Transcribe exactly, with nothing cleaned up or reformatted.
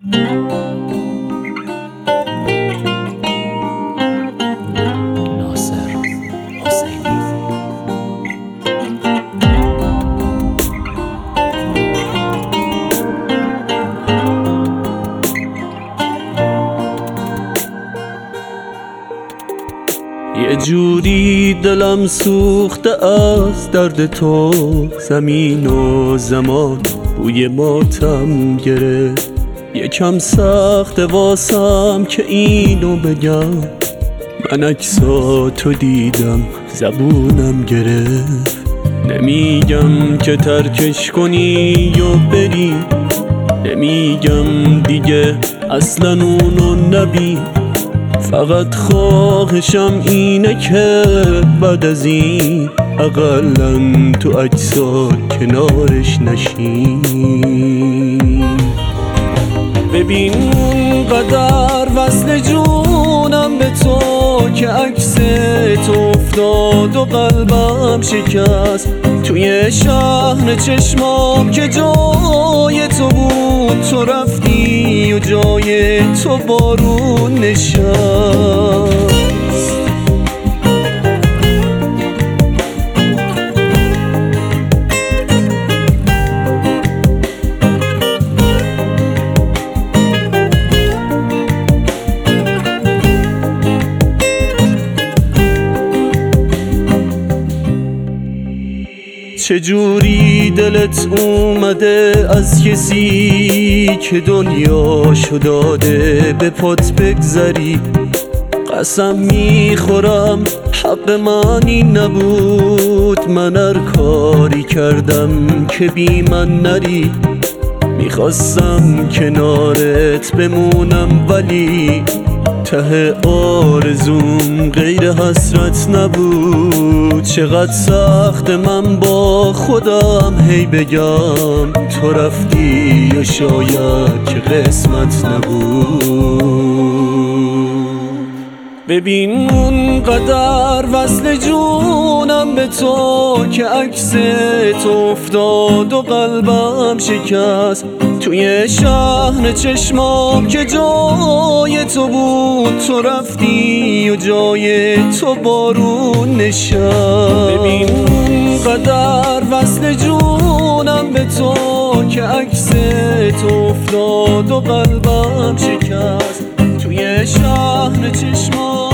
ناصر حسینی. یه جوری دلم سوخته از درد تو، زمین و زمان بوی ماتم گرفت. یکم سخت واسم که اینو بگم، من عکساتو دیدم زبونم گرفت. نمیگم که ترکش کنی یا بری، نمیگم دیگه اصلا اونو نبی. فقط خواهشم اینه که بعد از این اقلن تو اجزا کنارش نشین. ببین اونقدر وصل جونم به تو که عکست افتاد و قلبم شکست. توی شهر چشمام که جای تو بود، تو رفتی و جای تو بارون نشست. چجوری دلت اومده از کسی که دنیاشو داده به پات بگذری؟ قسم میخورم حق من این نبود، من هر کاری کردم که بی من نری. میخواستم کنارت بمونم ولی ته آرزوم غیر حسرت نبود. چقدر سخت من با خودم هی بگم تو رفتی یا شاید که قسمت نبود. ببین اونقدر وصل جونم به تو که عکست افتاد و قلبم شکست. توی شهر چشمام که جای تو بود، تو رفتی و جای تو بارون نشست. ببین اونقدر وصل جونم به تو که عکست افتاد و قلبم شکست. توی شهر چشمام